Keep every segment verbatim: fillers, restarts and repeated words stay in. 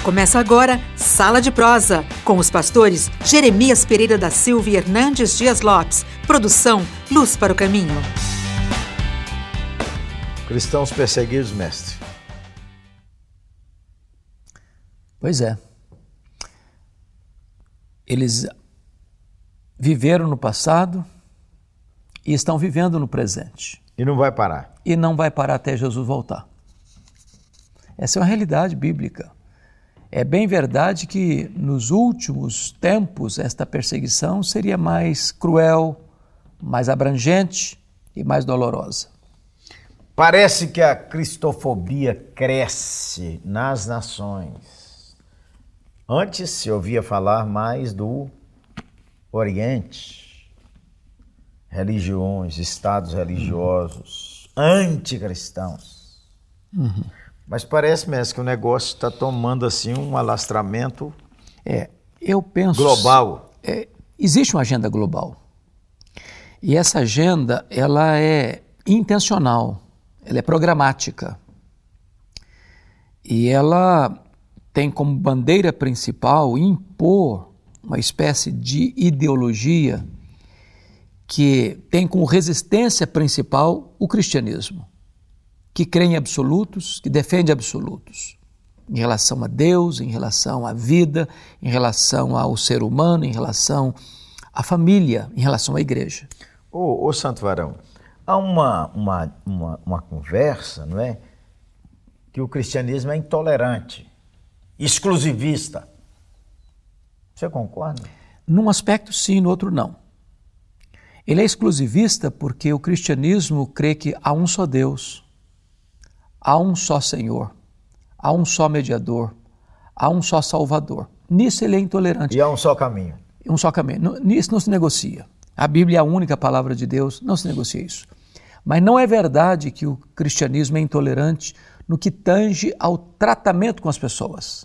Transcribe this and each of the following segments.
Começa agora Sala de Prosa, com os pastores Jeremias Pereira da Silva e Hernandes Dias Lopes. Produção Luz para o Caminho. Cristãos perseguidos, mestre. Pois é. Eles viveram no passado e estão vivendo no presente. E não vai parar. E não vai parar até Jesus voltar. Essa é uma realidade bíblica. É bem verdade que nos últimos tempos esta perseguição seria mais cruel, mais abrangente e mais dolorosa. Parece que a cristofobia cresce nas nações. Antes se ouvia falar mais do Oriente, religiões, estados religiosos, uhum. anticristãos. Uhum. Mas parece, mesmo que o negócio está tomando assim um alastramento é, eu penso, global. É, existe uma agenda global. E essa agenda, ela é intencional, ela é programática. E ela tem como bandeira principal impor uma espécie de ideologia que tem como resistência principal o cristianismo, que crê em absolutos, que defende absolutos, em relação a Deus, em relação à vida, em relação ao ser humano, em relação à família, em relação à igreja. Ô, ô Santo Varão, há uma, uma, uma, uma conversa, não é? Que o cristianismo é intolerante, exclusivista. Você concorda? Num aspecto sim, no outro não. Ele é exclusivista porque o cristianismo crê que há um só Deus, há um só Senhor, há um só mediador, há um só Salvador. Nisso ele é intolerante. E há um só caminho. Um só caminho. Nisso não se negocia. A Bíblia é a única palavra de Deus, não se negocia isso. Mas não é verdade que o cristianismo é intolerante no que tange ao tratamento com as pessoas.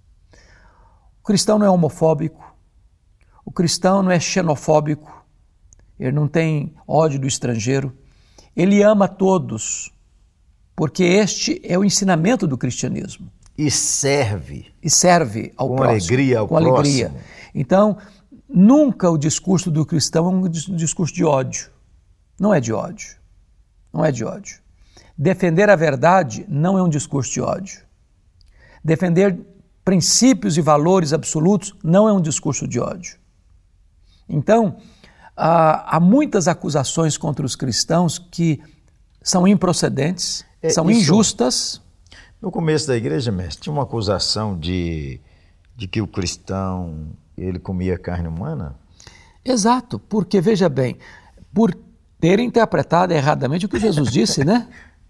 O cristão não é homofóbico, o cristão não é xenofóbico, ele não tem ódio do estrangeiro, ele ama todos, porque este é o ensinamento do cristianismo. E serve. E serve ao com próximo. Alegria ao com próximo. alegria. Então, nunca o discurso do cristão é um discurso de ódio. Não é de ódio. Não é de ódio. Defender a verdade não é um discurso de ódio. Defender princípios e valores absolutos não é um discurso de ódio. Então, há, há muitas acusações contra os cristãos que são improcedentes, é, são isso, injustas. No começo da igreja, mestre, tinha uma acusação de, de que o cristão ele comia carne humana? Exato, porque, veja bem, por ter interpretado erradamente o que Jesus disse, né?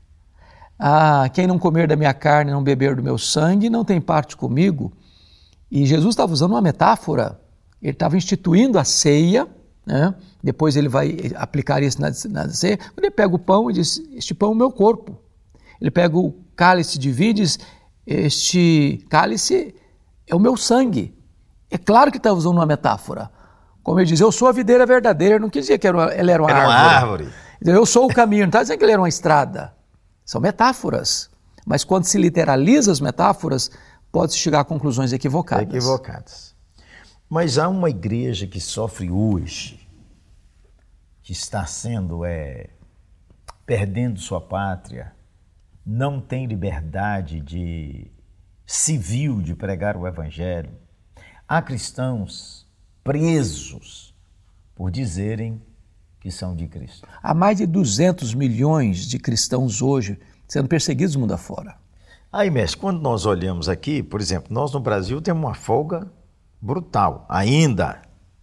Ah, quem não comer da minha carne e não beber do meu sangue não tem parte comigo. E Jesus estava usando uma metáfora, ele estava instituindo a ceia, né? Depois ele vai aplicar isso na, na ceia. Quando ele pega o pão e diz, este pão é o meu corpo. Ele pega o cálice de vinho e diz, este cálice é o meu sangue. É claro que está usando uma metáfora. Como ele diz, eu sou a videira verdadeira, ele não quis dizer que era uma, ele era uma era árvore. Uma árvore. Eu sou o caminho, não está dizendo que ele era uma estrada. São metáforas. Mas quando se literaliza as metáforas, pode-se chegar a conclusões equivocadas. Equivocadas. Mas há uma igreja que sofre hoje, que está sendo, é, perdendo sua pátria, não tem liberdade de civil de pregar o evangelho. Há cristãos presos por dizerem que são de Cristo. Há mais de duzentos milhões de cristãos hoje sendo perseguidos mundo afora. Aí, mestre, quando nós olhamos aqui, por exemplo, nós no Brasil temos uma folga brutal, ainda.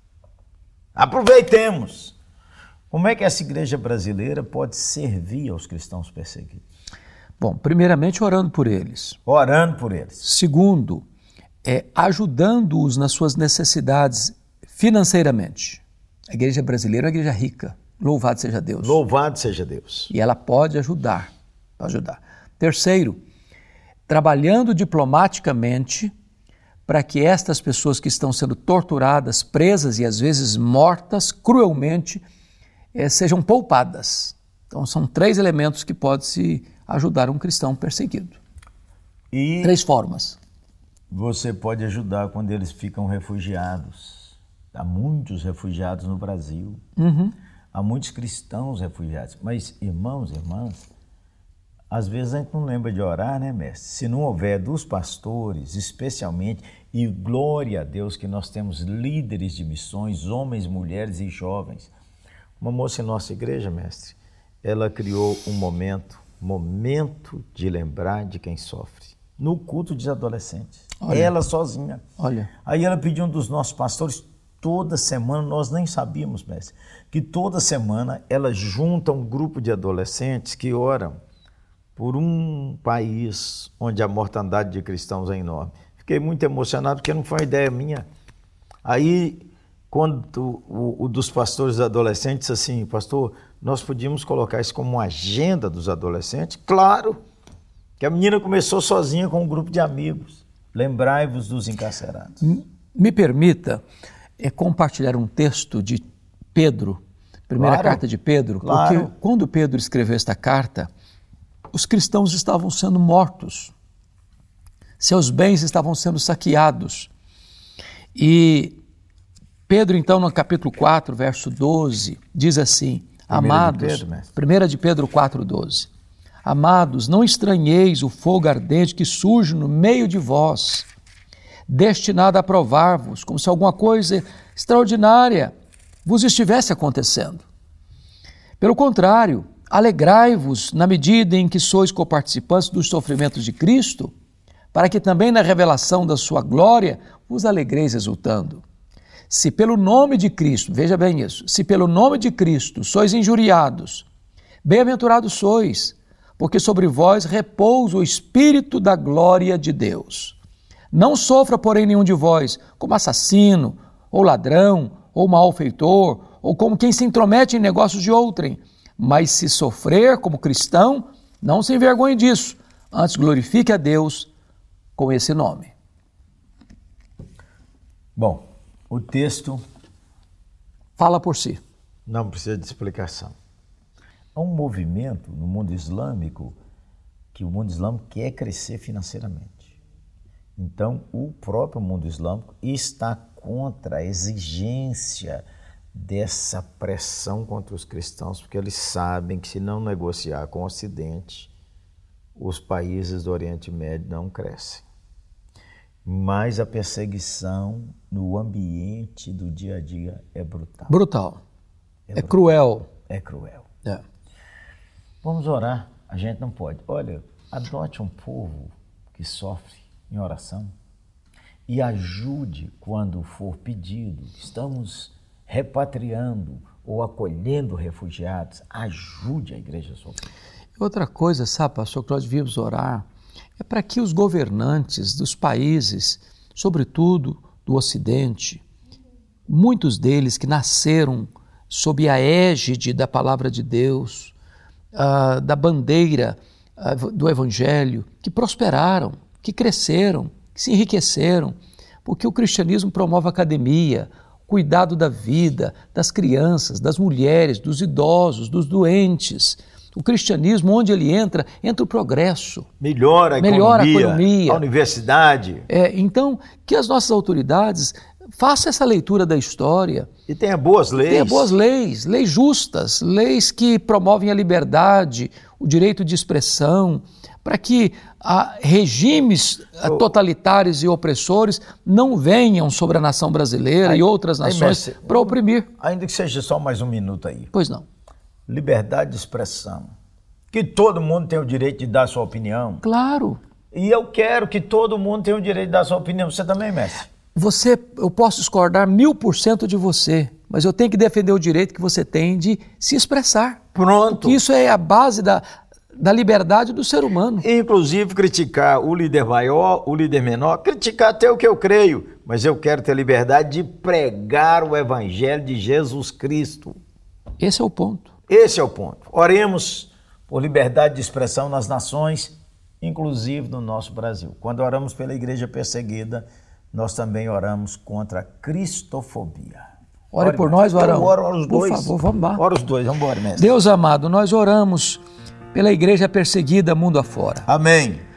Aproveitemos. Como é que essa igreja brasileira pode servir aos cristãos perseguidos? Bom, primeiramente orando por eles. Orando por eles. Segundo, é, ajudando-os nas suas necessidades financeiramente. A igreja brasileira é uma igreja rica. Louvado seja Deus. Louvado seja Deus. E ela pode ajudar. Pode ajudar. Terceiro, trabalhando diplomaticamente para que estas pessoas que estão sendo torturadas, presas e às vezes mortas cruelmente, eh, sejam poupadas. Então são três elementos que podem se ajudar um cristão perseguido. E, três formas. Você pode ajudar quando eles ficam refugiados. Há muitos refugiados no Brasil. Uhum. Há muitos cristãos refugiados. Mas, irmãos e irmãs, às vezes a gente não lembra de orar, né, mestre? Se não houver dos pastores, especialmente, e glória a Deus que nós temos líderes de missões, homens, mulheres e jovens. Uma moça em nossa igreja, mestre, ela criou um momento, momento de lembrar de quem sofre, no culto de adolescentes. Olha, ela sozinha. Olha. Aí ela pediu um dos nossos pastores, toda semana, nós nem sabíamos, mestre, que toda semana ela junta um grupo de adolescentes que oram por um país onde a mortandade de cristãos é enorme. Fiquei muito emocionado porque não foi uma ideia minha. Aí, quando o, o dos pastores adolescentes, assim, pastor, nós podíamos colocar isso como uma agenda dos adolescentes? Claro, que a menina começou sozinha com um grupo de amigos. Lembrai-vos dos encarcerados. Me permita é, compartilhar um texto de Pedro, primeira Claro. carta de Pedro, Claro. porque quando Pedro escreveu esta carta, os cristãos estavam sendo mortos, seus bens estavam sendo saqueados. E Pedro, então, no capítulo quatro, verso doze, diz assim, Primeira amados, de Pedro, mestre. primeira de Pedro quatro, doze, amados, não estranheis o fogo ardente que surge no meio de vós, destinado a provar-vos, como se alguma coisa extraordinária vos estivesse acontecendo. Pelo contrário, alegrai-vos na medida em que sois coparticipantes dos sofrimentos de Cristo, para que também na revelação da sua glória vos alegreis exultando. Se pelo nome de Cristo, veja bem isso, se pelo nome de Cristo sois injuriados, bem-aventurados sois, porque sobre vós repousa o Espírito da glória de Deus. Não sofra, porém, nenhum de vós como assassino, ou ladrão, ou malfeitor, ou como quem se intromete em negócios de outrem, mas se sofrer como cristão, não se envergonhe disso, antes glorifique a Deus com esse nome. Bom, o texto Fala por si. não precisa de explicação. Há um movimento no mundo islâmico que o mundo islâmico quer crescer financeiramente. Então, o próprio mundo islâmico está contra a exigência dessa pressão contra os cristãos, porque eles sabem que se não negociar com o Ocidente, os países do Oriente Médio não crescem. Mas a perseguição no ambiente do dia a dia é brutal. Brutal. É, É, brutal. cruel. É cruel. É. Vamos orar. A gente não pode. Olha, adote um povo que sofre em oração e ajude quando for pedido. Estamos repatriando ou acolhendo refugiados. Ajude a igreja a sofrer. Outra coisa, sabe, pastor, que nós devíamos orar é para que os governantes dos países, sobretudo do Ocidente, muitos deles que nasceram sob a égide da palavra de Deus, uh, da bandeira uh, do Evangelho, que prosperaram, que cresceram, que se enriqueceram, porque o cristianismo promove a academia, cuidado da vida, das crianças, das mulheres, dos idosos, dos doentes. O cristianismo, onde ele entra, entra o progresso. Melhora a Melhora economia, a economia. a universidade. É, então, que as nossas autoridades façam essa leitura da história. E tenha boas leis. Tenha boas leis, leis justas, leis que promovem a liberdade, o direito de expressão, para que ah, regimes ah, totalitários e opressores não venham sobre a nação brasileira Aí, e outras nações para oprimir. Ainda que seja só mais um minuto aí. Pois não. Liberdade de expressão. Que todo mundo tem o direito de dar sua opinião. Claro. E eu quero que todo mundo tenha o direito de dar sua opinião. Você também, mestre? Você, eu posso discordar mil por cento de você, mas eu tenho que defender o direito que você tem de se expressar. Pronto. Porque isso é a base da, da liberdade do ser humano. Inclusive criticar o líder maior, o líder menor, criticar até o que eu creio, mas eu quero ter liberdade de pregar o evangelho de Jesus Cristo. Esse é o ponto. Esse é o ponto. Oremos por liberdade de expressão nas nações, inclusive no nosso Brasil. Quando oramos pela igreja perseguida, nós também oramos contra a cristofobia. Ore, Ore por nós, Varão. Ora, ora os dois. Por favor, vamos lá. Ora os dois, vamos embora, mestre. Deus amado, nós oramos pela igreja perseguida mundo afora. Amém.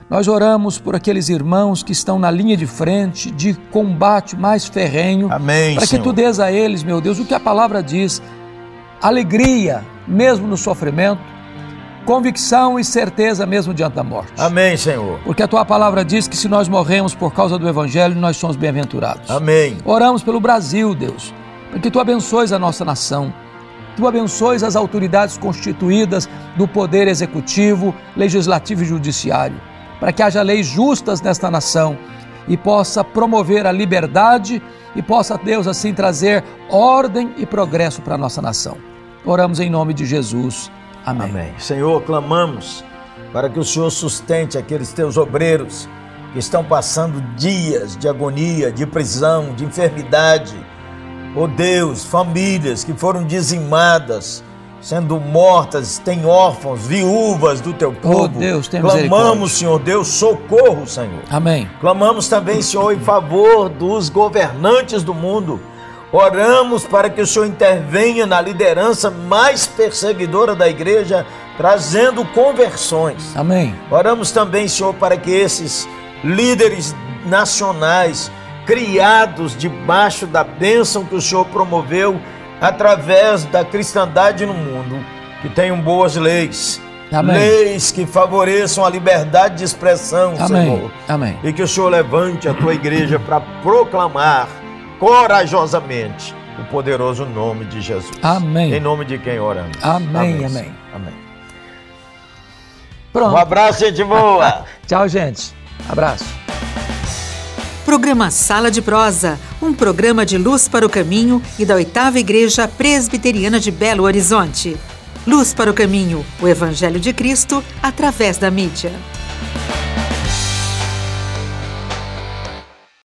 Nós oramos por aqueles irmãos que estão na linha de frente de combate mais ferrenho. Amém, para que Senhor. Tu dês a eles, meu Deus, o que a palavra diz, alegria mesmo no sofrimento, convicção e certeza mesmo diante da morte. Amém, Senhor. Porque a Tua palavra diz que se nós morremos por causa do Evangelho, nós somos bem-aventurados. Amém. Oramos pelo Brasil, Deus, para que Tu abençoes a nossa nação, Tu abençoes as autoridades constituídas do Poder Executivo, Legislativo e Judiciário, para que haja leis justas nesta nação e possa promover a liberdade e possa, Deus, assim trazer ordem e progresso para a nossa nação. Oramos em nome de Jesus. Amém. Amém. Senhor, clamamos para que o Senhor sustente aqueles teus obreiros que estão passando dias de agonia, de prisão, de enfermidade. Oh Deus, famílias que foram dizimadas, sendo mortas, tem órfãos, viúvas do teu povo. Oh Deus, tem Clamamos, Senhor Deus, socorro, Senhor. Amém. Clamamos também, Senhor, em favor dos governantes do mundo. Oramos para que o Senhor intervenha na liderança mais perseguidora da igreja, trazendo conversões. Amém. Oramos também, Senhor, para que esses líderes nacionais, criados debaixo da bênção que o Senhor promoveu através da cristandade no mundo, que tenham boas leis. Amém. Leis que favoreçam a liberdade de expressão, Amém. Senhor. Amém. E que o Senhor levante a tua igreja para proclamar corajosamente o poderoso nome de Jesus. Amém. Em nome de quem oramos. Amém, amém. Amém. Pronto. Um abraço, gente boa. Tchau, gente. Abraço. Programa Sala de Prosa, um programa de luz para o caminho e da Oitava Igreja Presbiteriana de Belo Horizonte. Luz para o caminho, o Evangelho de Cristo através da mídia.